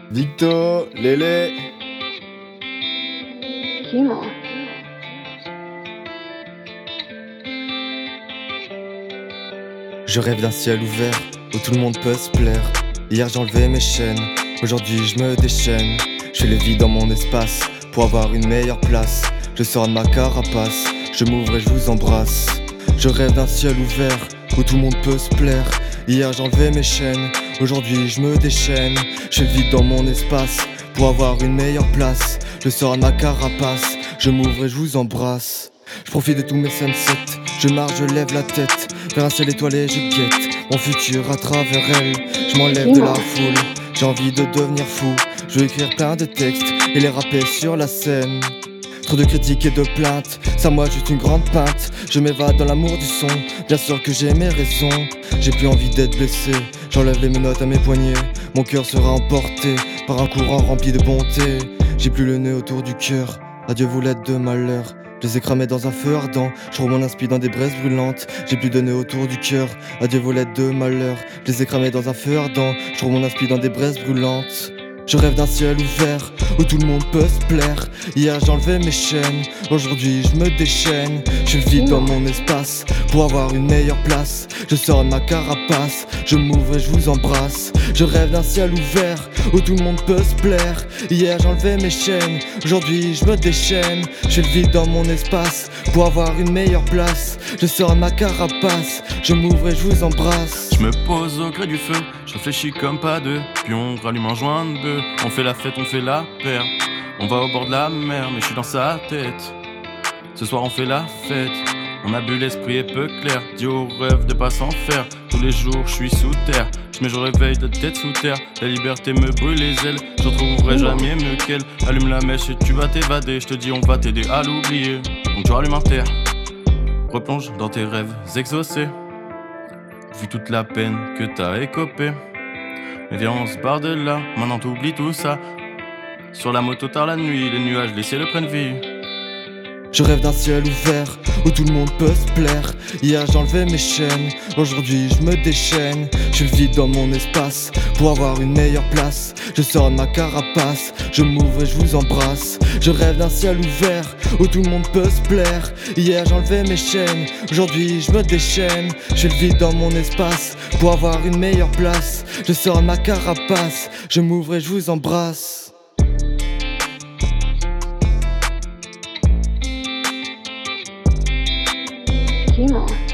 Victo, Lélé. Kimo. Je rêve d'un ciel ouvert où tout le monde peut se plaire. Hier j'ai enlevé mes chaînes, aujourd'hui je me déchaîne. Je fais le vide dans mon espace pour avoir une meilleure place. Je sors de ma carapace, je m'ouvre et je vous embrasse. Je rêve d'un ciel ouvert où tout le monde peut se plaire. Hier j'ai enlevé mes chaînes, aujourd'hui je me déchaîne. Je fais le vide dans mon espace pour avoir une meilleure place. Je sors de ma carapace, je m'ouvre et je vous embrasse. Je profite de tous mes sunsets, je marche, je lève la tête vers un ciel étoilé, je guette mon futur à travers elle. Je m'enlève de la foule, j'ai envie de devenir fou. Je veux écrire plein de textes et les rapper sur la scène. Trop de critiques et de plaintes, ça moi juste une grande pinte. Je m'évade dans l'amour du son, bien sûr que j'ai mes raisons. J'ai plus envie d'être blessé, j'enlève les menottes à mes poignets. Mon cœur sera emporté par un courant rempli de bonté. J'ai plus le nœud autour du cœur, adieu vous l'êtes de malheur. Je les ai cramés dans un feu ardent, je roule mon inspi dans des braises brûlantes. J'ai plus de nœud autour du cœur, adieu vos lettres de malheur. Je les ai cramés dans un feu ardent, je roule mon inspi dans des braises brûlantes. Je rêve d'un ciel ouvert où tout le monde peut se plaire. Hier j'ai enlevé mes chaînes, aujourd'hui je me déchaîne. Je fais le vide dans mon espace pour avoir une meilleure place. Je sors de ma carapace, je m'ouvre et je vous embrasse. Je rêve d'un ciel ouvert où tout le monde peut se plaire. Hier j'ai enlevé mes chaînes, aujourd'hui je me déchaîne. Je fais le vide dans mon espace pour avoir une meilleure place. Je sors de ma carapace, je m'ouvre et je vous embrasse. Je me pose au gré du feu, je réfléchis comme pas deux. Puis on rallume un joint de bœuf. On fait la fête, on fait la paire. On va au bord de la mer, mais je suis dans sa tête. Ce soir on fait la fête. On a bu, l'esprit est peu clair. Dis au rêve de pas s'en faire. Tous les jours je suis sous terre. Je réveille de tête sous terre. La liberté me brûle les ailes. Je retrouverai jamais mieux qu'elle. Allume la mèche et tu vas t'évader. Je te dis on va t'aider à l'oublier. Donc tu rallumes un terre. Replonge dans tes rêves exaucés. Vu toute la peine que t'as écopée. Mais viens on se barre de là. Maintenant t'oublies tout ça. Sur la moto tard la nuit. Les nuages, les ciels prennent vie. Je rêve d'un ciel ouvert où tout le monde peut se plaire. Hier j'ai enlevé mes chaînes, aujourd'hui je me déchaîne. Je fais le vide dans mon espace pour avoir une meilleure place. Je sors de ma carapace, je m'ouvre et je vous embrasse. Je rêve d'un ciel ouvert où tout le monde peut se plaire. Hier j'ai enlevé mes chaînes, aujourd'hui je me déchaîne. Je fais le vide dans mon espace pour avoir une meilleure place. Je sors de ma carapace, je m'ouvre et je vous embrasse. Kimo.